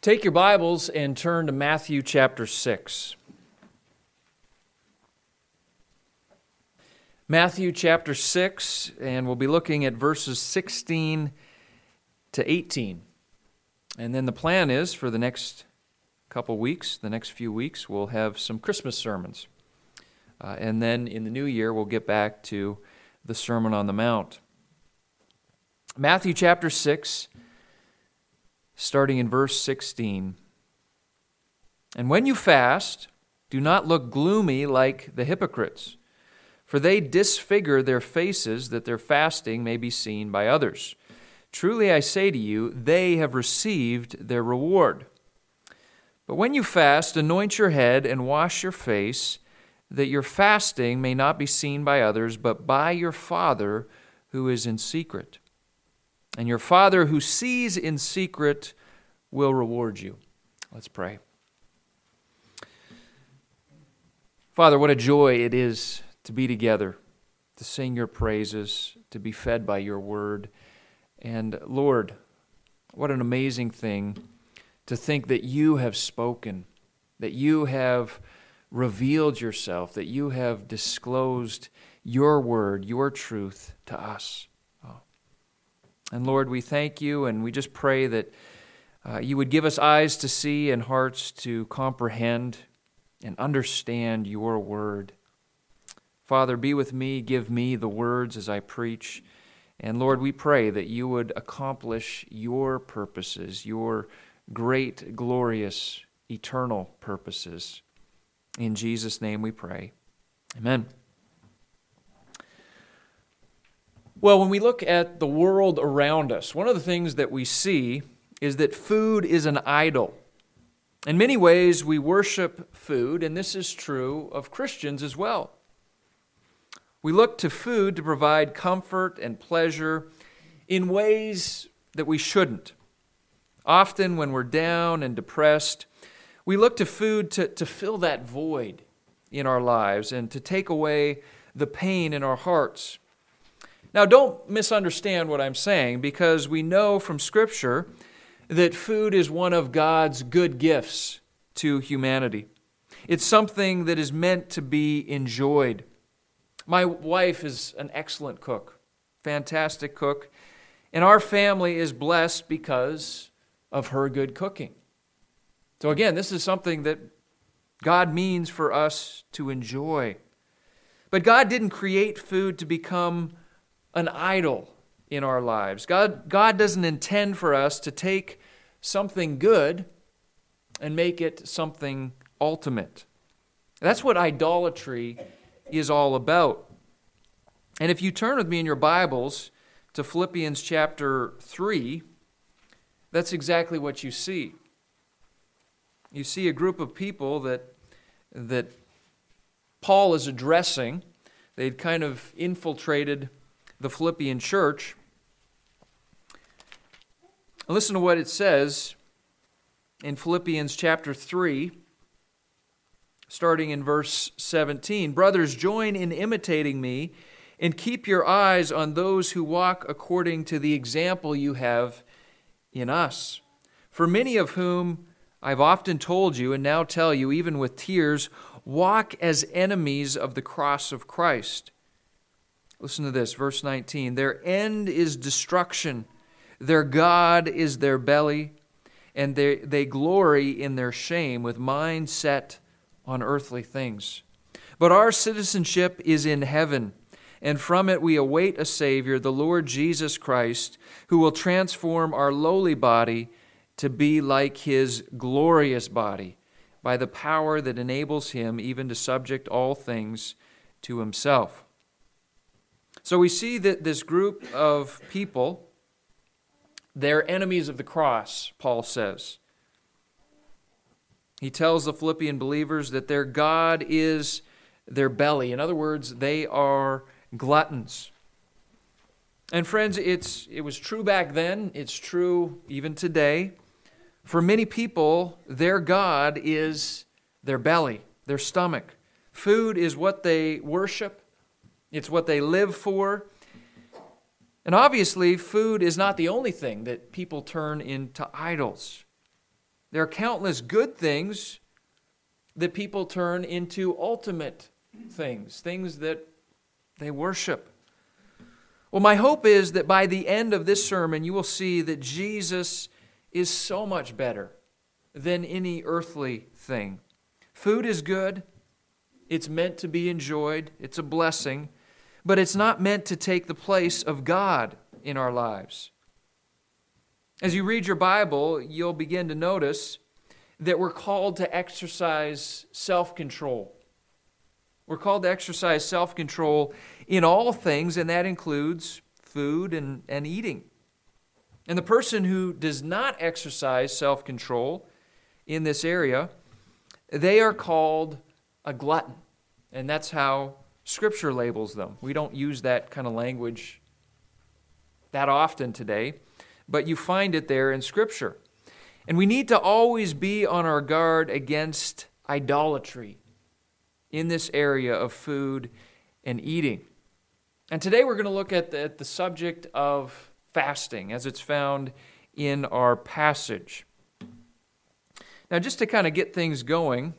Take your Bibles and turn to Matthew chapter 6. Matthew chapter 6, and we'll be looking at verses 16 to 18. And then the plan is for the next couple weeks, the next few weeks, we'll have some Christmas sermons. And then in the new year, we'll get back to the Sermon on the Mount. Matthew chapter 6, starting in verse 16. And when you fast, do not look gloomy like the hypocrites, for they disfigure their faces that their fasting may be seen by others. Truly I say to you, they have received their reward. But when you fast, anoint your head and wash your face, that your fasting may not be seen by others, but by your Father who is in secret. And your Father who sees in secret will reward you. Let's pray. Father, what a joy it is to be together, to sing your praises, to be fed by your word. And Lord, what an amazing thing to think that you have spoken, that you have revealed yourself, that you have disclosed your word, your truth to us. And Lord, we thank you, and we just pray that you would give us eyes to see and hearts to comprehend and understand your word. Father, be with me, give me the words as I preach. And Lord, we pray that you would accomplish your purposes, your great, glorious, eternal purposes. In Jesus' name we pray. Amen. Well, when we look at the world around us, one of the things that we see is that food is an idol. In many ways, we worship food, and this is true of Christians as well. We look to food to provide comfort and pleasure in ways that we shouldn't. Often when we're down and depressed, we look to food to fill that void in our lives and to take away the pain in our hearts. Now, don't misunderstand what I'm saying, because we know from Scripture that food is one of God's good gifts to humanity. It's something that is meant to be enjoyed. My wife is an excellent cook, fantastic cook, and our family is blessed because of her good cooking. So again, this is something that God means for us to enjoy. But God didn't create food to become an idol in our lives. God doesn't intend for us to take something good and make it something ultimate. That's what idolatry is all about. And if you turn with me in your Bibles to Philippians chapter 3, that's exactly what you see. You see a group of people that Paul is addressing. They'd kind of infiltrated the Philippian church. Listen to what it says in Philippians chapter 3, starting in verse 17. Brothers, join in imitating me and keep your eyes on those who walk according to the example you have in us. For many of whom I've often told you and now tell you, even with tears, walk as enemies of the cross of Christ. Listen to this, verse 19. Their end is destruction. Their God is their belly, and they glory in their shame with mind set on earthly things. But our citizenship is in heaven, and from it we await a Savior, the Lord Jesus Christ, who will transform our lowly body to be like His glorious body by the power that enables Him even to subject all things to Himself. So we see that this group of people, they're enemies of the cross, Paul says. He tells the Philippian believers that their God is their belly. In other words, they are gluttons. And friends, it was true back then. It's true even today. For many people, their God is their belly, their stomach. Food is what they worship. It's what they live for. And obviously, food is not the only thing that people turn into idols. There are countless good things that people turn into ultimate things that they worship. Well, my hope is that by the end of this sermon, you will see that Jesus is so much better than any earthly thing. Food is good. It's meant to be enjoyed. It's a blessing. But it's not meant to take the place of God in our lives. As you read your Bible, you'll begin to notice that we're called to exercise self-control. We're called to exercise self-control in all things, and that includes food and eating. And the person who does not exercise self-control in this area, they are called a glutton. And that's how Scripture labels them. We don't use that kind of language that often today, but you find it there in Scripture. And we need to always be on our guard against idolatry in this area of food and eating. And today we're going to look at the subject of fasting as it's found in our passage. Now, just to kind of get things going,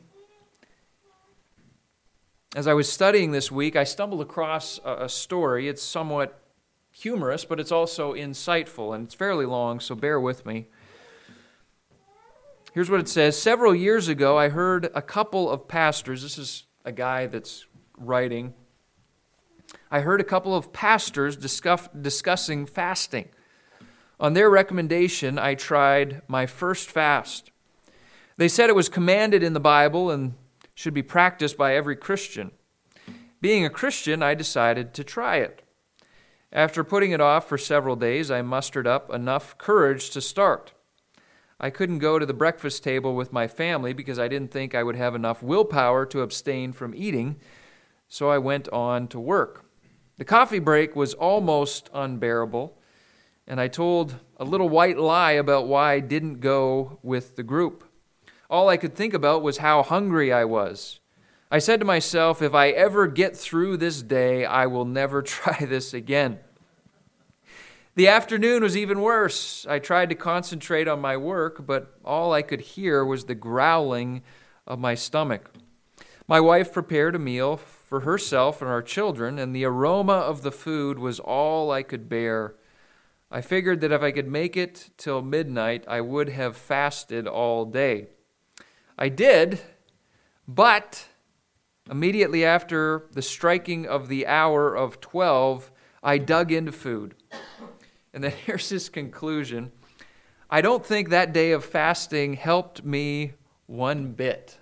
as I was studying this week, I stumbled across a story. It's somewhat humorous, but it's also insightful, and it's fairly long, so bear with me. Here's what it says. Several years ago, I heard a couple of pastors, this is a guy that's writing, I heard a couple of pastors discussing fasting. On their recommendation, I tried my first fast. They said it was commanded in the Bible and should be practiced by every Christian. Being a Christian, I decided to try it. After putting it off for several days, I mustered up enough courage to start. I couldn't go to the breakfast table with my family because I didn't think I would have enough willpower to abstain from eating, so I went on to work. The coffee break was almost unbearable, and I told a little white lie about why I didn't go with the group. All I could think about was how hungry I was. I said to myself, if I ever get through this day, I will never try this again. The afternoon was even worse. I tried to concentrate on my work, but all I could hear was the growling of my stomach. My wife prepared a meal for herself and our children, and the aroma of the food was all I could bear. I figured that if I could make it till midnight, I would have fasted all day. I did, but immediately after the striking of the hour of 12, I dug into food. And then here's his conclusion. I don't think that day of fasting helped me one bit.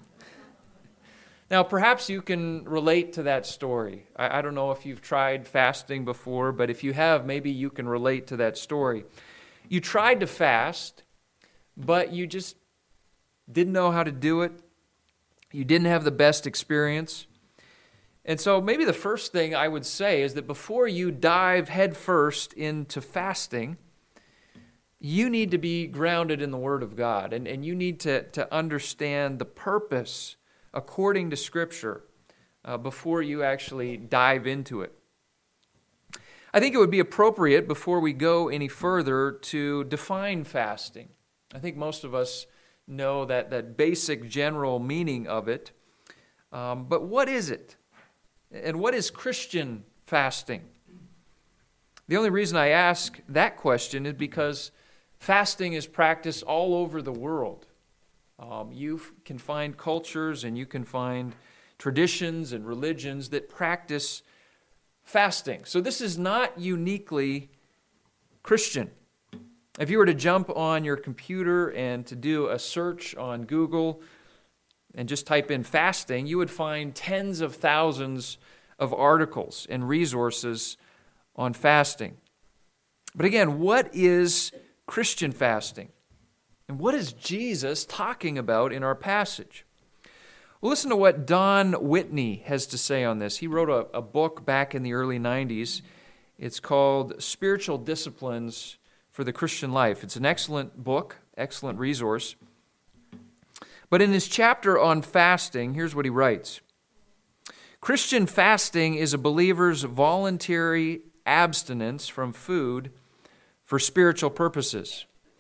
Now, perhaps you can relate to that story. I don't know if you've tried fasting before, but if you have, maybe you can relate to that story. You tried to fast, but you just didn't know how to do it. You didn't have the best experience. And so maybe the first thing I would say is that before you dive headfirst into fasting, you need to be grounded in the Word of God, and you need to understand the purpose according to Scripture before you actually dive into it. I think it would be appropriate before we go any further to define fasting. I think most of us know that basic general meaning of it, but what is it? And what is Christian fasting? The only reason I ask that question is because fasting is practiced all over the world. You can find cultures and you can find traditions and religions that practice fasting. So this is not uniquely Christian. If you were to jump on your computer and to do a search on Google and just type in fasting, you would find tens of thousands of articles and resources on fasting. But again, what is Christian fasting? And what is Jesus talking about in our passage? Well, listen to what Don Whitney has to say on this. He wrote a book back in the early 90s. It's called Spiritual Disciplines for the Christian Life. It's an excellent book, excellent resource. But in his chapter on fasting, here's what he writes. Christian fasting is a believer's voluntary abstinence from food for spiritual purposes.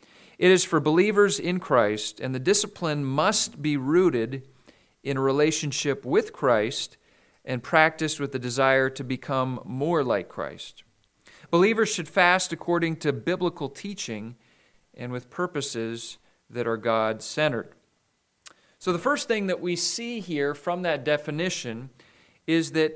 It is for believers in Christ, and the discipline must be rooted in a relationship with Christ and practiced with the desire to become more like Christ. Believers should fast according to biblical teaching and with purposes that are God-centered. So the first thing that we see here from that definition is that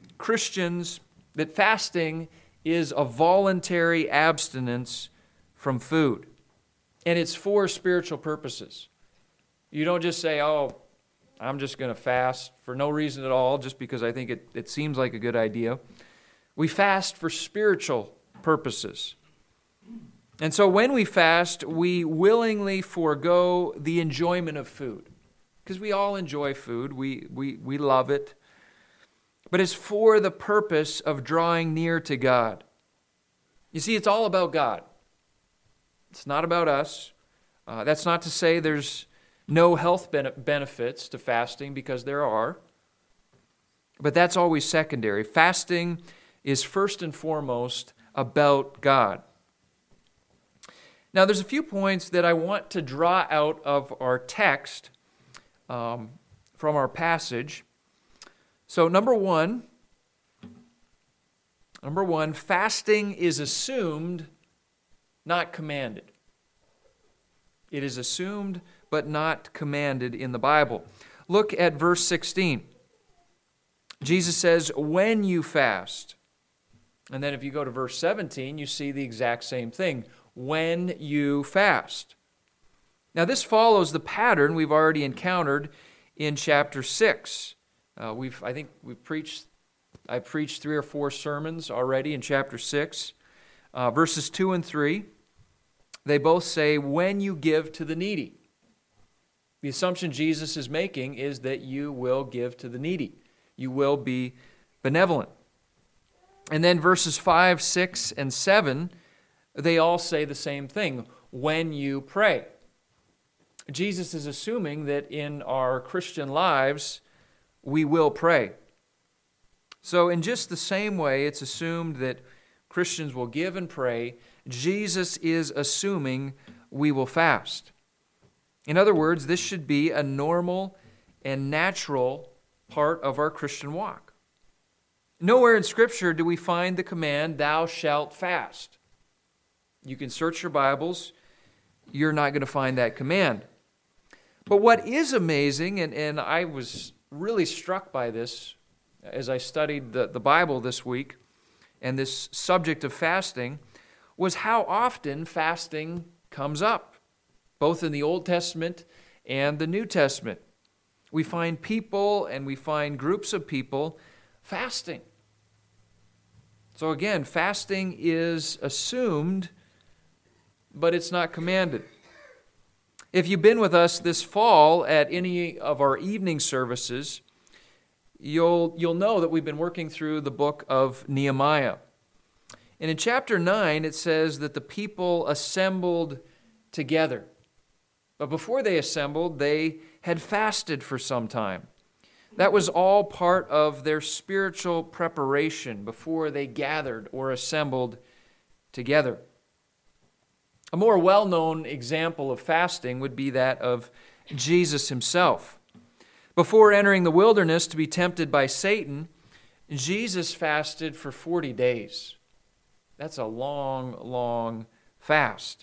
fasting is a voluntary abstinence from food. And it's for spiritual purposes. You don't just say, oh, I'm just going to fast for no reason at all, just because I think it seems like a good idea. We fast for spiritual purposes. And so when we fast, we willingly forego the enjoyment of food. Because we all enjoy food. We love it. But it's for the purpose of drawing near to God. You see, it's all about God. It's not about us. That's not to say there's no health benefits to fasting, because there are. But that's always secondary. Fasting is first and foremost about God. Now, there's a few points that I want to draw out of our text from our passage. So number one, fasting is assumed, not commanded. It is assumed but not commanded in the Bible. Look at verse 16. Jesus says, when you fast. And then if you go to verse 17, you see the exact same thing. When you fast. Now this follows the pattern we've already encountered in chapter 6. I preached 3 or 4 sermons already in chapter 6. Verses 2 and 3, they both say, when you give to the needy. The assumption Jesus is making is that you will give to the needy. You will be benevolent. And then verses 5, 6, and 7, they all say the same thing, when you pray. Jesus is assuming that in our Christian lives, we will pray. So in just the same way it's assumed that Christians will give and pray, Jesus is assuming we will fast. In other words, this should be a normal and natural part of our Christian walk. Nowhere in Scripture do we find the command, thou shalt fast. You can search your Bibles, you're not going to find that command. But what is amazing, and I was really struck by this as I studied the Bible this week, and this subject of fasting, was how often fasting comes up, both in the Old Testament and the New Testament. We find people and we find groups of people fasting. So again, fasting is assumed, but it's not commanded. If you've been with us this fall at any of our evening services, you'll know that we've been working through the book of Nehemiah. And in chapter 9, it says that the people assembled together. But before they assembled, they had fasted for some time. That was all part of their spiritual preparation before they gathered or assembled together. A more well-known example of fasting would be that of Jesus himself. Before entering the wilderness to be tempted by Satan, Jesus fasted for 40 days. That's a long, long fast.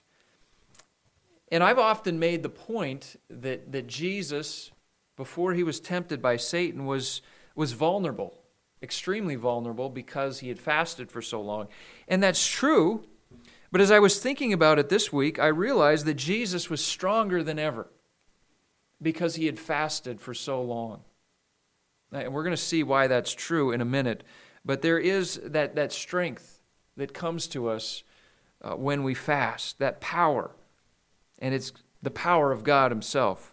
And I've often made the point that Jesus, before he was tempted by Satan, was vulnerable, extremely vulnerable, because he had fasted for so long. And that's true, but as I was thinking about it this week, I realized that Jesus was stronger than ever because he had fasted for so long. And we're going to see why that's true in a minute. But there is that strength that comes to us when we fast, that power. And it's the power of God himself.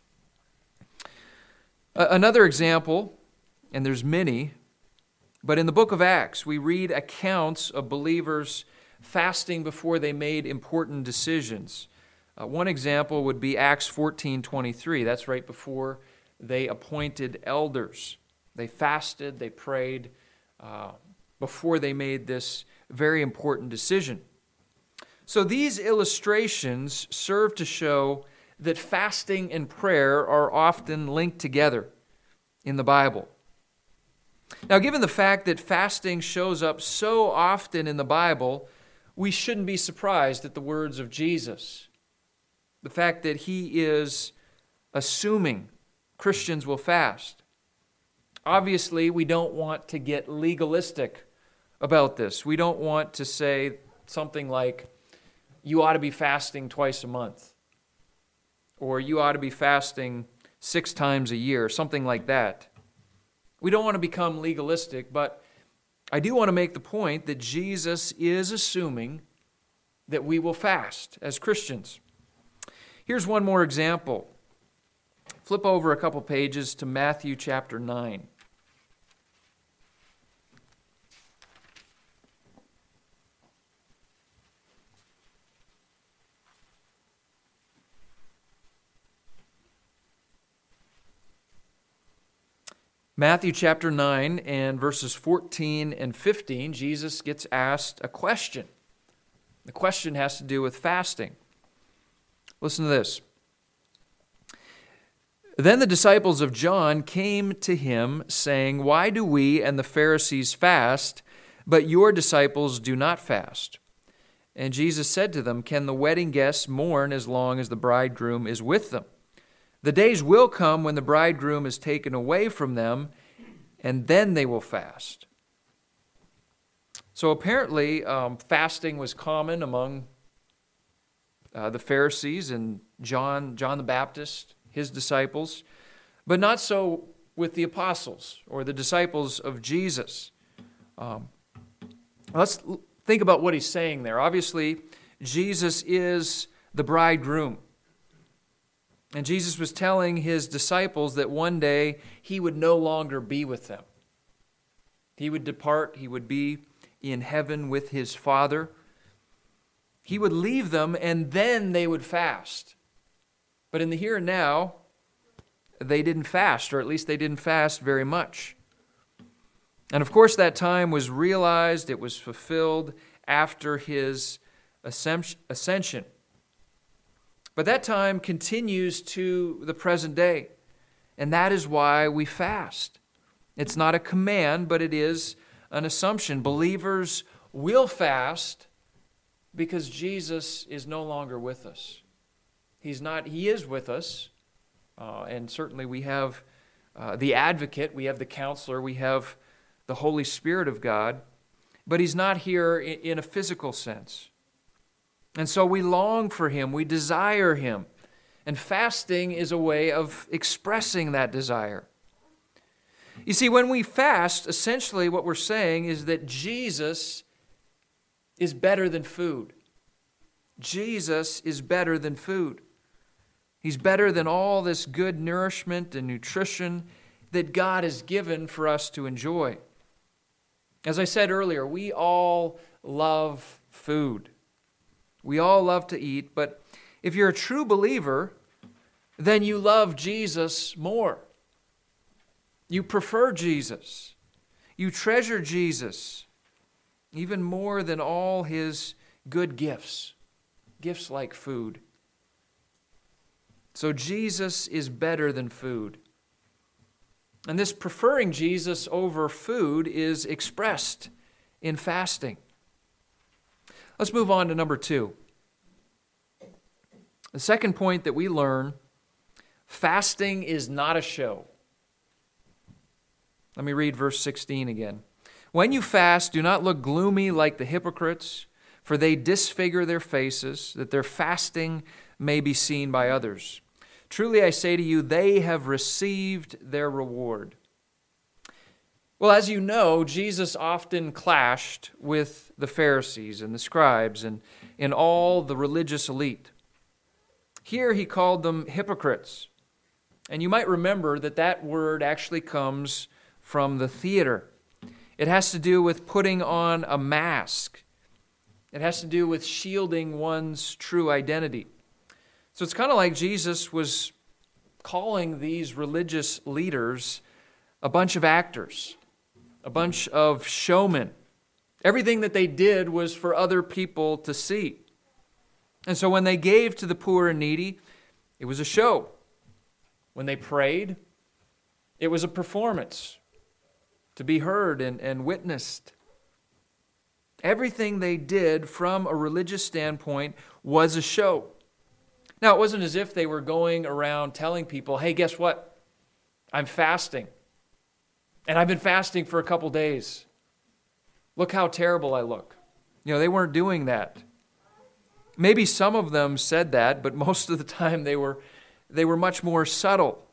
Another example, and there's many, but in the book of Acts, we read accounts of believers fasting before they made important decisions. One example would be Acts 14:23. That's right before they appointed elders. They fasted, they prayed before they made this very important decision. So these illustrations serve to show that fasting and prayer are often linked together in the Bible. Now, given the fact that fasting shows up so often in the Bible, we shouldn't be surprised at the words of Jesus. The fact that he is assuming Christians will fast. Obviously, we don't want to get legalistic about this. We don't want to say something like, you ought to be fasting twice a month, or you ought to be fasting 6 times a year, something like that. We don't want to become legalistic, but I do want to make the point that Jesus is assuming that we will fast as Christians. Here's one more example. Flip over a couple pages to Matthew chapter 9. Matthew chapter 9 and verses 14 and 15, Jesus gets asked a question. The question has to do with fasting. Listen to this. Then the disciples of John came to him, saying, "Why do we and the Pharisees fast, but your disciples do not fast?" And Jesus said to them, "Can the wedding guests mourn as long as the bridegroom is with them? The days will come when the bridegroom is taken away from them, and then they will fast." So apparently, fasting was common among the Pharisees and John the Baptist, his disciples, but not so with the apostles or the disciples of Jesus. Let's think about what he's saying there. Obviously, Jesus is the bridegroom. And Jesus was telling his disciples that one day he would no longer be with them. He would depart. He would be in heaven with his Father. He would leave them, and then they would fast. But in the here and now, they didn't fast, or at least they didn't fast very much. And of course, that time was realized, it was fulfilled after his ascension. But that time continues to the present day, and that is why we fast. It's not a command, but it is an assumption. Believers will fast because Jesus is no longer with us. He is with us, and certainly we have the advocate, we have the counselor, we have the Holy Spirit of God, but he's not here in a physical sense. And so we long for him, we desire him. And fasting is a way of expressing that desire. You see, when we fast, essentially what we're saying is that Jesus is better than food. Jesus is better than food. He's better than all this good nourishment and nutrition that God has given for us to enjoy. As I said earlier, we all love food. We all love to eat, but if you're a true believer, then you love Jesus more. You prefer Jesus. You treasure Jesus even more than all his good gifts like food. So Jesus is better than food. And this preferring Jesus over food is expressed in fasting. Let's move on to number 2. The second point that we learn, fasting is not a show. Let me read verse 16 again. "When you fast, do not look gloomy like the hypocrites, for they disfigure their faces, that their fasting may be seen by others. Truly I say to you, they have received their reward." Well, as you know, Jesus often clashed with the Pharisees and the scribes and all the religious elite. Here he called them hypocrites. And you might remember that word actually comes from the theater. It has to do with putting on a mask. It has to do with shielding one's true identity. So it's kind of like Jesus was calling these religious leaders a bunch of actors, a bunch of showmen. Everything that they did was for other people to see. And so when they gave to the poor and needy, it was a show. When they prayed, it was a performance to be heard and witnessed. Everything they did from a religious standpoint was a show. Now, it wasn't as if they were going around telling people, hey, guess what? I'm fasting. And I've been fasting for a couple days. Look how terrible I look. They weren't doing that. Maybe some of them said that, but most of the time they were much more subtle.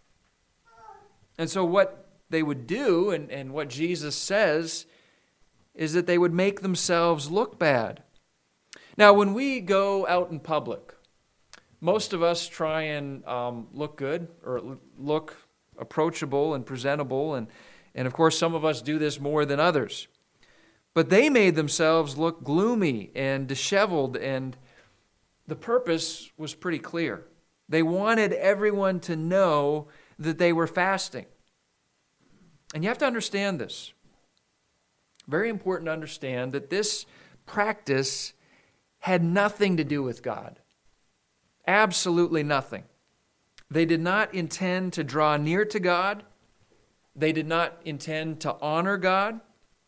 And so what they would do, and what Jesus says, is that they would make themselves look bad. Now, when we go out in public, most of us try and look good or look approachable and presentable, and of course some of us do this more than others. But they made themselves look gloomy and disheveled, and the purpose was pretty clear. They wanted everyone to know that they were fasting. And you have to understand this. Very important to understand that this practice had nothing to do with God. Absolutely nothing. They did not intend to draw near to God. They did not intend to honor God.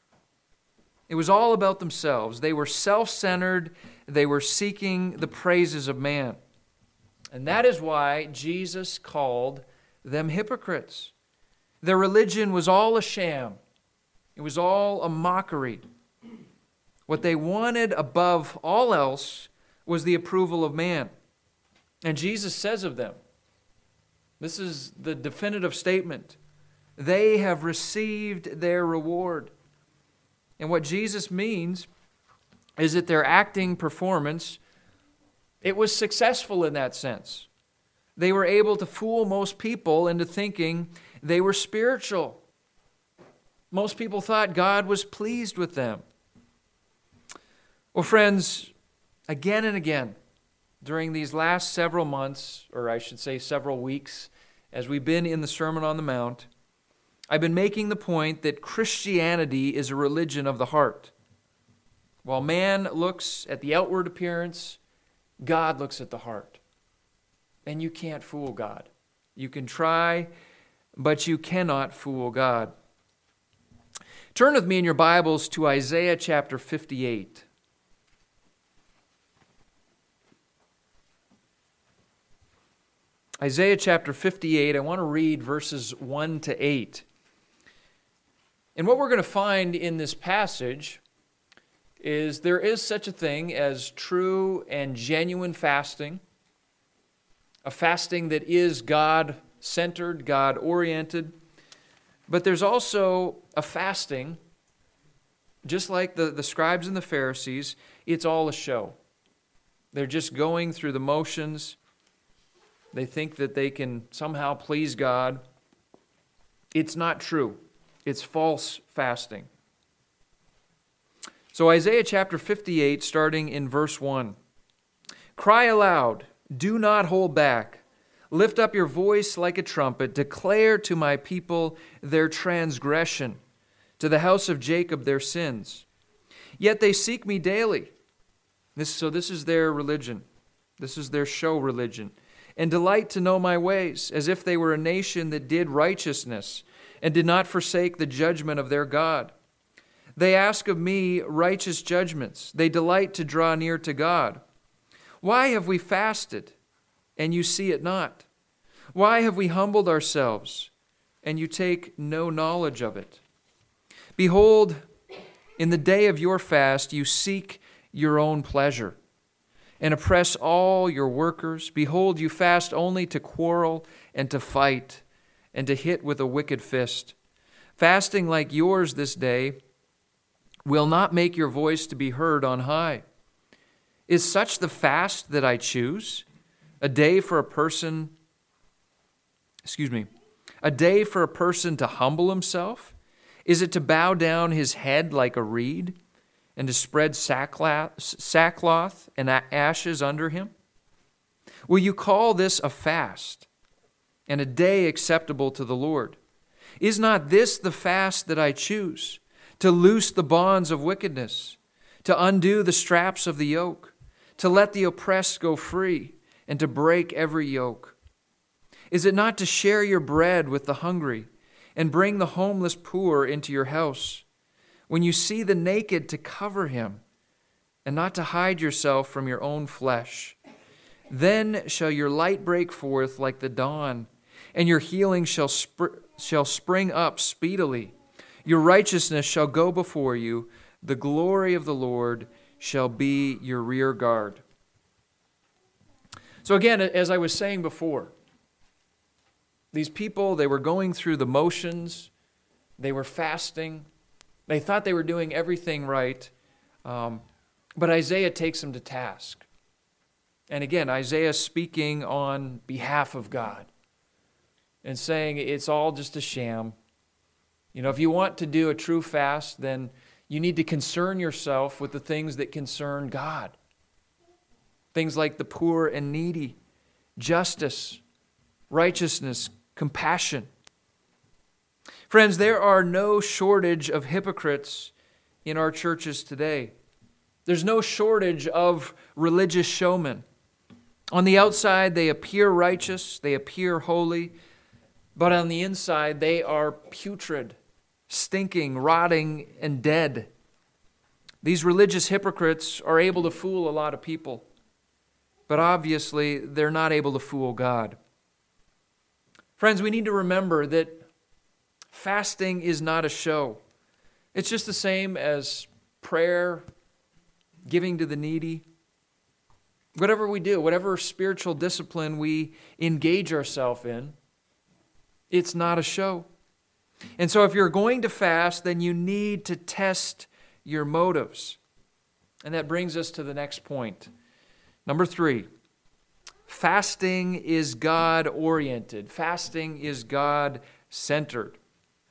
It was all about themselves. They were self-centered. They were seeking the praises of man. And that is why Jesus called them hypocrites. Their religion was all a sham. It was all a mockery. What they wanted above all else was the approval of man. And Jesus says of them, this is the definitive statement, they have received their reward. And what Jesus means is that their acting performance, it was successful in that sense. They were able to fool most people into thinking they were spiritual. Most people thought God was pleased with them. Well, friends, again and again, during these last several months, or I should say several weeks, as we've been in the Sermon on the Mount, I've been making the point that Christianity is a religion of the heart. While man looks at the outward appearance, God looks at the heart. And you can't fool God. You can try, but you cannot fool God. Turn with me in your Bibles to Isaiah chapter 58. Isaiah chapter 58, I want to read verses 1 to 8. And what we're going to find in this passage is there is such a thing as true and genuine fasting, a fasting that is God-centered, God-oriented, but there's also a fasting, just like the scribes and the Pharisees, it's all a show. They're just going through the motions. They think that they can somehow please God. It's not true. It's false fasting. So Isaiah chapter 58, starting in verse 1. Cry aloud, do not hold back. Lift up your voice like a trumpet. Declare to my people their transgression, to the house of Jacob their sins. Yet they seek me daily. This is their religion. This is their show religion. And delight to know my ways, as if they were a nation that did righteousness and did not forsake the judgment of their God. They ask of me righteous judgments. They delight to draw near to God. Why have we fasted, and you see it not? Why have we humbled ourselves, and you take no knowledge of it? Behold, in the day of your fast you seek your own pleasure, and oppress all your workers. Behold, you fast only to quarrel and to fight, and to hit with a wicked fist. Fasting like yours this day will not make your voice to be heard on high. Is such the fast that I choose? A day for a person to humble himself? Is it to bow down his head like a reed, and to spread sackcloth and ashes under him? Will you call this a fast, and a day acceptable to the Lord? Is not this the fast that I choose? To loose the bonds of wickedness, to undo the straps of the yoke, to let the oppressed go free, and to break every yoke? Is it not to share your bread with the hungry, and bring the homeless poor into your house? When you see the naked, to cover him, and not to hide yourself from your own flesh. Then shall your light break forth like the dawn, and your healing shall spring up speedily. Your righteousness shall go before you. The glory of the Lord shall be your rear guard. So again, as I was saying before, these people, they were going through the motions. They were fasting. They thought they were doing everything right. But Isaiah takes them to task. And again, Isaiah speaking on behalf of God and saying it's all just a sham. You know, if you want to do a true fast, then you need to concern yourself with the things that concern God. Things like the poor and needy, justice, righteousness, compassion. Friends, there are no shortage of hypocrites in our churches today. There's no shortage of religious showmen. On the outside, they appear righteous, they appear holy, but on the inside, they are putrid, stinking, rotting, and dead. These religious hypocrites are able to fool a lot of people, but obviously, they're not able to fool God. Friends, we need to remember that fasting is not a show. It's just the same as prayer, giving to the needy. Whatever we do, whatever spiritual discipline we engage ourselves in, it's not a show. And so if you're going to fast, then you need to test your motives. And that brings us to the next point. Number 3, fasting is God-oriented. Fasting is God-centered.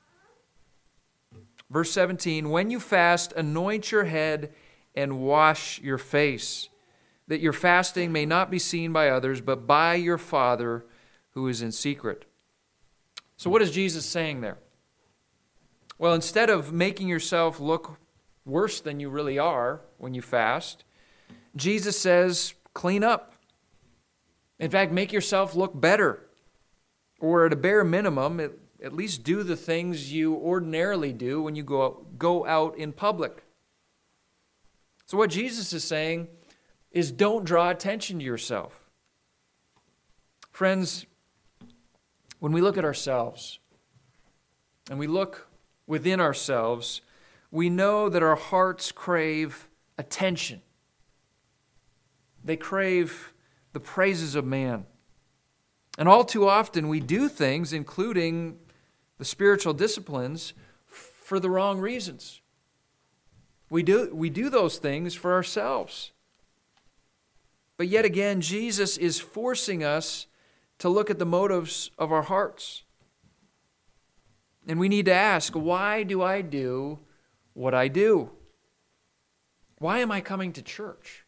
Verse 17, when you fast, anoint your head and wash your face, that your fasting may not be seen by others, but by your Father who is in secret. So what is Jesus saying there? Well, instead of making yourself look worse than you really are when you fast, Jesus says, clean up. In fact, make yourself look better. Or at a bare minimum, at least do the things you ordinarily do when you go out in public. So what Jesus is saying is don't draw attention to yourself. Friends, when we look at ourselves and we look within ourselves, we know that our hearts crave attention. They crave the praises of man. And all too often we do things, including the spiritual disciplines, for the wrong reasons. We do those things for ourselves. But yet again, Jesus is forcing us to look at the motives of our hearts. And we need to ask, why do I do what I do? Why am I coming to church?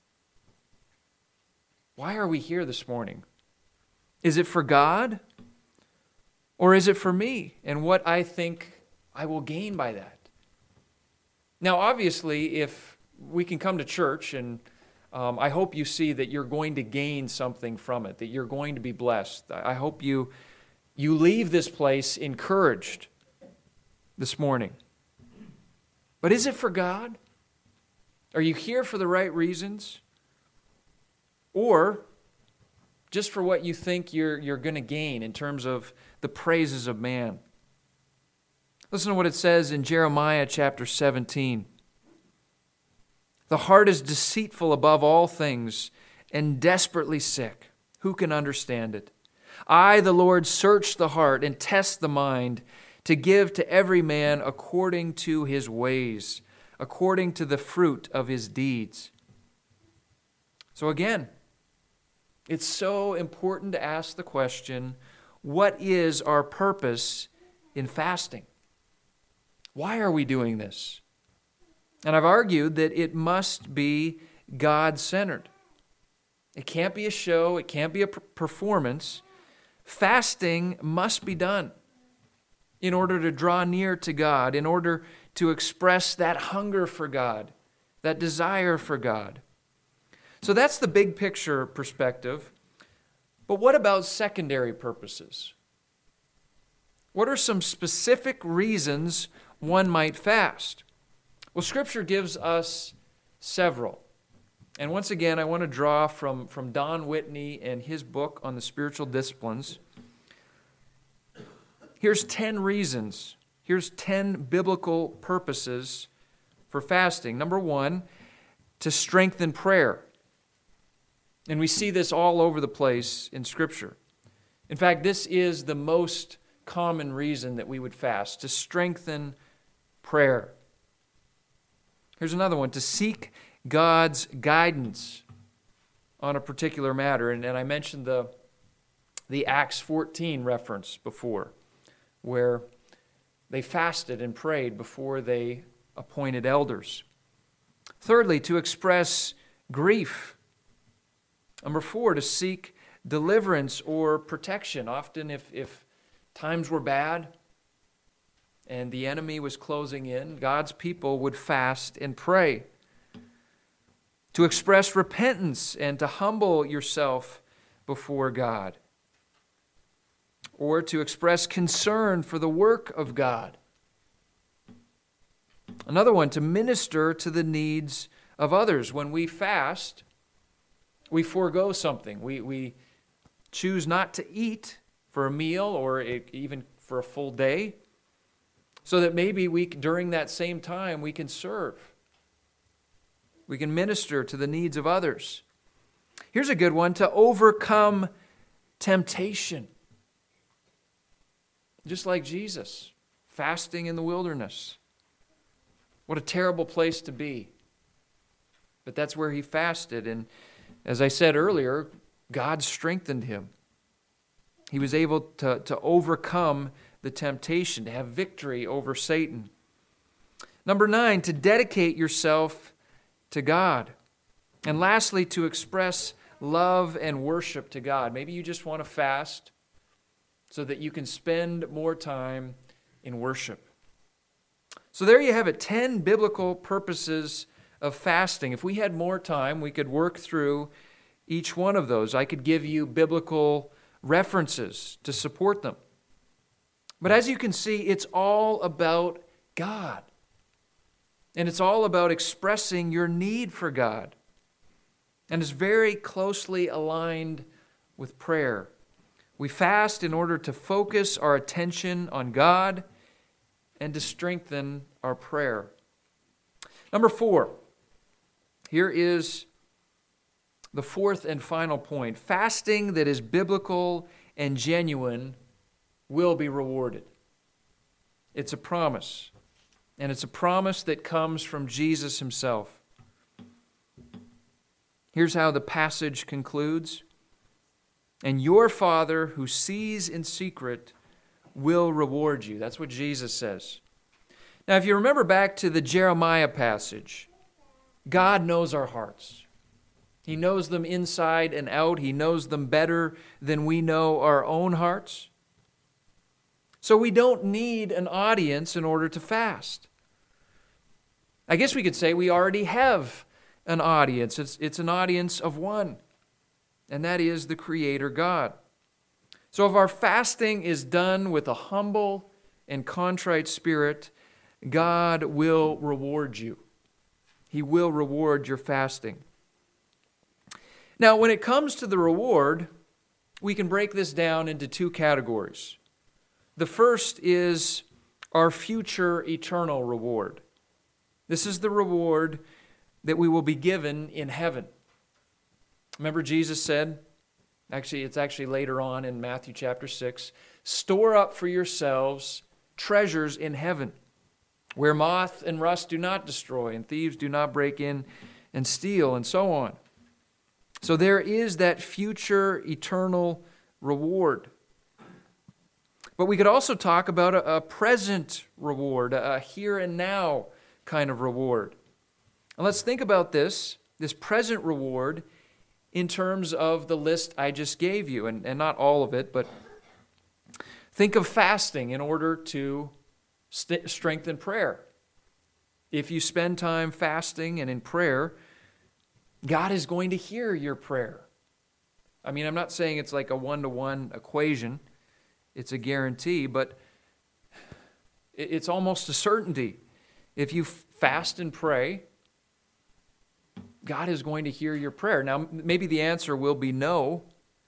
Why are we here this morning? Is it for God? Or is it for me and what I think I will gain by that? Now, obviously, if we can come to church, and I hope you see that you're going to gain something from it, that you're going to be blessed. I hope you leave this place encouraged this morning. But is it for God? Are you here for the right reasons? Or just for what you think you're going to gain in terms of the praises of man? Listen to what it says in Jeremiah chapter 17. The heart is deceitful above all things and desperately sick. Who can understand it? I, the Lord, search the heart and test the mind to give to every man according to his ways, according to the fruit of his deeds. So again, it's so important to ask the question, what is our purpose in fasting? Why are we doing this? And I've argued that it must be God-centered. It can't be a show. It can't be a performance. Fasting must be done in order to draw near to God, in order to express that hunger for God, that desire for God. So that's the big picture perspective. But what about secondary purposes? What are some specific reasons one might fast? Well, Scripture gives us several. And once again, I want to draw from Don Whitney and his book on the spiritual disciplines. Here's 10 reasons. Here's 10 biblical purposes for fasting. Number 1, to strengthen prayer. And we see this all over the place in Scripture. In fact, this is the most common reason that we would fast, to strengthen prayer. Here's another one, to seek God's guidance on a particular matter. And I mentioned the Acts 14 reference before, where they fasted and prayed before they appointed elders. Thirdly, to express grief. Number 4, to seek deliverance or protection. Often if times were bad and the enemy was closing in, God's people would fast and pray. To express repentance and to humble yourself before God. Or to express concern for the work of God. Another one, to minister to the needs of others. When we fast, we forego something. We choose not to eat for a meal or even for a full day, so that maybe during that same time we can serve. We can minister to the needs of others. Here's a good one, to overcome temptation. Just like Jesus, fasting in the wilderness. What a terrible place to be. But that's where he fasted. And as I said earlier, God strengthened him. He was able to overcome the temptation, to have victory over Satan. Number 9, to dedicate yourself to God. And lastly, to express love and worship to God. Maybe you just want to fast so that you can spend more time in worship. So there you have it, 10 biblical purposes of fasting. If we had more time, we could work through each one of those. I could give you biblical references to support them. But as you can see, it's all about God. And it's all about expressing your need for God. And it's very closely aligned with prayer. We fast in order to focus our attention on God and to strengthen our prayer. Number 4, here is the fourth and final point. Fasting that is biblical and genuine will be rewarded. It's a promise. And it's a promise that comes from Jesus himself. Here's how the passage concludes. And your Father who sees in secret will reward you. That's what Jesus says. Now, if you remember back to the Jeremiah passage, God knows our hearts. He knows them inside and out. He knows them better than we know our own hearts. So we don't need an audience in order to fast. I guess we could say we already have an audience. It's an audience of one, and that is the Creator God. So if our fasting is done with a humble and contrite spirit, God will reward you. He will reward your fasting. Now, when it comes to the reward, we can break this down into 2 categories. The first is our future eternal reward. This is the reward that we will be given in heaven. Remember Jesus said, it's actually later on in Matthew chapter 6, store up for yourselves treasures in heaven, where moth and rust do not destroy, and thieves do not break in and steal, and so on. So there is that future eternal reward. But we could also talk about a present reward, a here and now kind of reward. And let's think about this present reward in terms of the list I just gave you, and not all of it, but think of fasting in order to strengthen prayer. If you spend time fasting and in prayer, God is going to hear your prayer. I mean, I'm not saying it's like a one-to-one equation. It's a guarantee, but it's almost a certainty. If you fast and pray, God is going to hear your prayer. Now, maybe the answer will be no,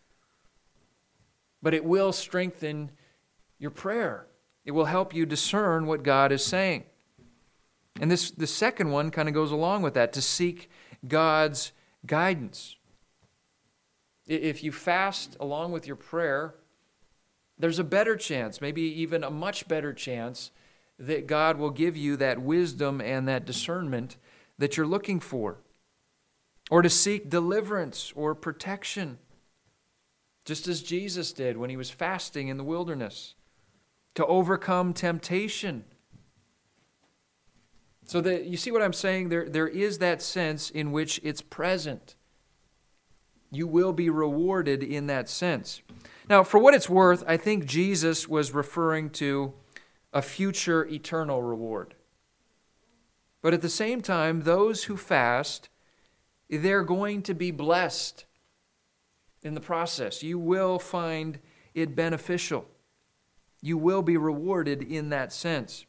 but it will strengthen your prayer. It will help you discern what God is saying. And the second one kind of goes along with that, to seek God's guidance. If you fast along with your prayer, there's a better chance, maybe even a much better chance, that God will give you that wisdom and that discernment that you're looking for. Or to seek deliverance or protection, just as Jesus did when he was fasting in the wilderness. To overcome temptation. So that you see what I'm saying? There is that sense in which it's present. You will be rewarded in that sense. Now, for what it's worth, I think Jesus was referring to a future eternal reward. But at the same time, those who fast, they're going to be blessed in the process. You will find it beneficial. You will be rewarded in that sense.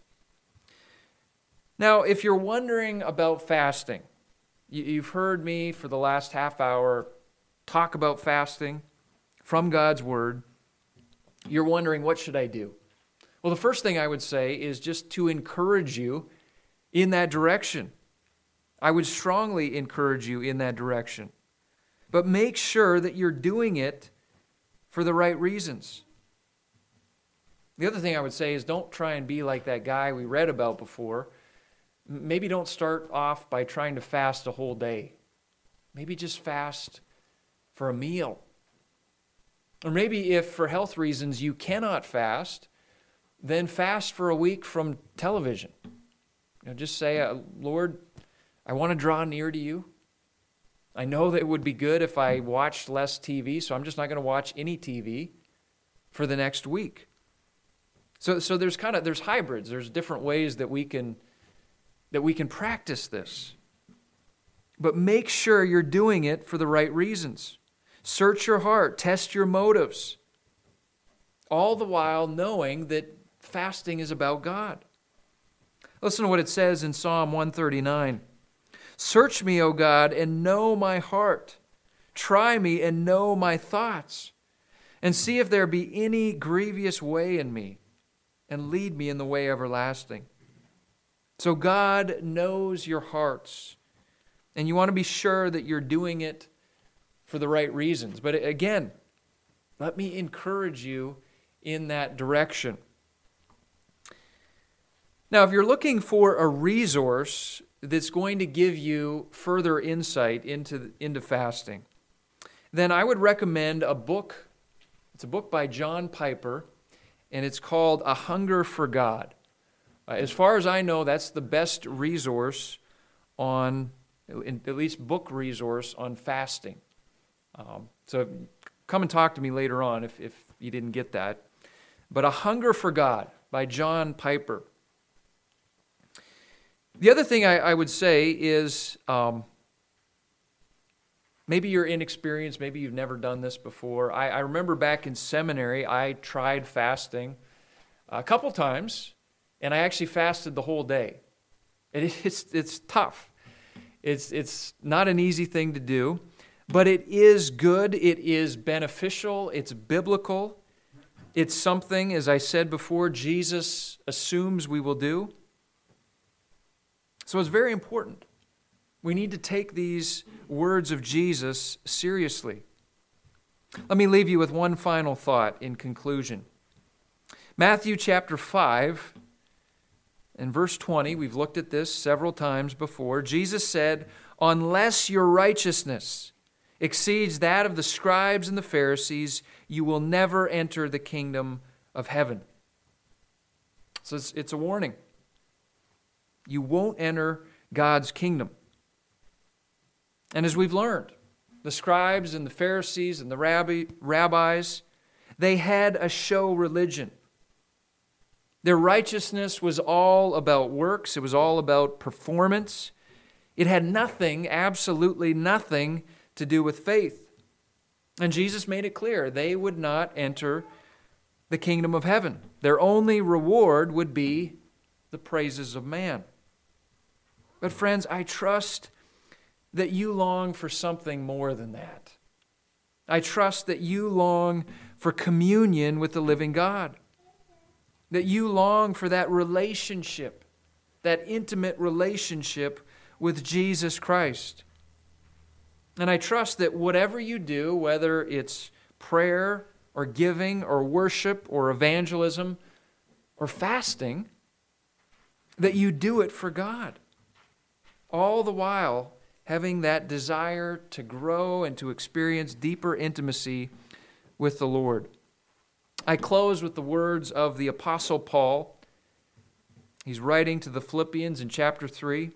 Now, if you're wondering about fasting, you've heard me for the last half hour talk about fasting from God's Word. You're wondering, what should I do? Well, the first thing I would say is just to encourage you in that direction. I would strongly encourage you in that direction. But make sure that you're doing it for the right reasons. The other thing I would say is don't try and be like that guy we read about before. Maybe don't start off by trying to fast a whole day. Maybe just fast for a meal. Or maybe if for health reasons you cannot fast, then fast for a week from television. Just say, Lord, I want to draw near to you. I know that it would be good if I watched less TV, so I'm just not going to watch any TV for the next week. So there's hybrids. There's different ways that we can practice this. But make sure you're doing it for the right reasons. Search your heart, test your motives. All the while knowing that fasting is about God. Listen to what it says in Psalm 139. Search me, O God, and know my heart. Try me and know my thoughts. And see if there be any grievous way in me, and lead me in the way everlasting. So God knows your hearts, and you want to be sure that you're doing it for the right reasons. But again, let me encourage you in that direction. Now, if you're looking for a resource that's going to give you further insight into fasting, then I would recommend a book. It's a book by John Piper, and it's called A Hunger for God. As far as I know, that's the best resource on, at least book resource on fasting. So come and talk to me later on if you didn't get that. But A Hunger for God by John Piper. The other thing I would say is maybe you're inexperienced, maybe you've never done this before. I remember back in seminary, I tried fasting a couple times, and I actually fasted the whole day. It's tough. It's not an easy thing to do, but it is good, it is beneficial, it's biblical. It's something, as I said before, Jesus assumes we will do. So it's very important. We need to take these words of Jesus seriously. Let me leave you with one final thought in conclusion. Matthew chapter 5 and verse 20, we've looked at this several times before. Jesus said, "Unless your righteousness exceeds that of the scribes and the Pharisees, you will never enter the kingdom of heaven." So it's a warning. You won't enter God's kingdom. And as we've learned, the scribes and the Pharisees and the rabbis, they had a show religion. Their righteousness was all about works. It was all about performance. It had nothing, absolutely nothing, to do with faith. And Jesus made it clear they would not enter the kingdom of heaven. Their only reward would be the praises of man. But friends, I trust that you long for something more than that. I trust that you long for communion with the living God, that you long for that relationship, that intimate relationship with Jesus Christ. And I trust that whatever you do, whether it's prayer or giving or worship or evangelism or fasting, that you do it for God, all the while having that desire to grow and to experience deeper intimacy with the Lord. I close with the words of the Apostle Paul. He's writing to the Philippians in chapter 3.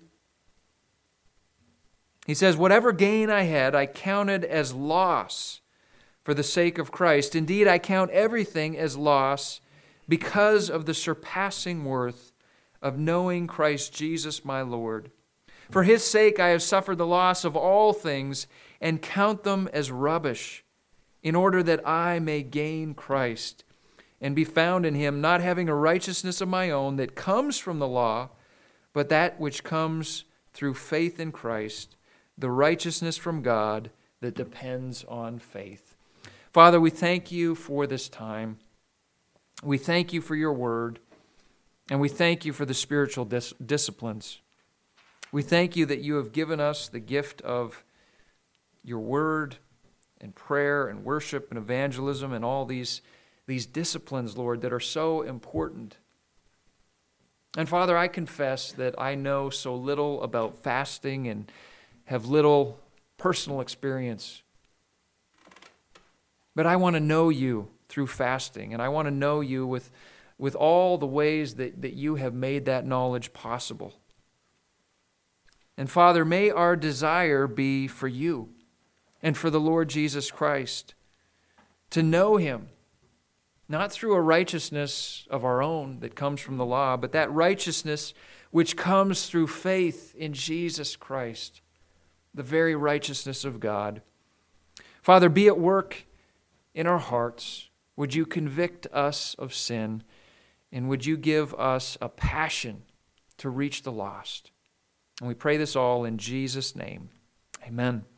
He says, "Whatever gain I had, I counted as loss for the sake of Christ. Indeed, I count everything as loss because of the surpassing worth of knowing Christ Jesus my Lord. For his sake I have suffered the loss of all things and count them as rubbish, in order that I may gain Christ and be found in him, not having a righteousness of my own that comes from the law, but that which comes through faith in Christ, the righteousness from God that depends on faith." Father, we thank you for this time. We thank you for your word, and we thank you for the spiritual disciplines. We thank you that you have given us the gift of your word and prayer and worship and evangelism and all these disciplines, Lord, that are so important. And Father, I confess that I know so little about fasting and have little personal experience. But I want to know you through fasting, and I want to know you with all the ways that you have made that knowledge possible. And Father, may our desire be for you and for the Lord Jesus Christ, to know him, not through a righteousness of our own that comes from the law, but that righteousness which comes through faith in Jesus Christ, the very righteousness of God. Father, be at work in our hearts. Would you convict us of sin, and would you give us a passion to reach the lost? And we pray this all in Jesus' name. Amen.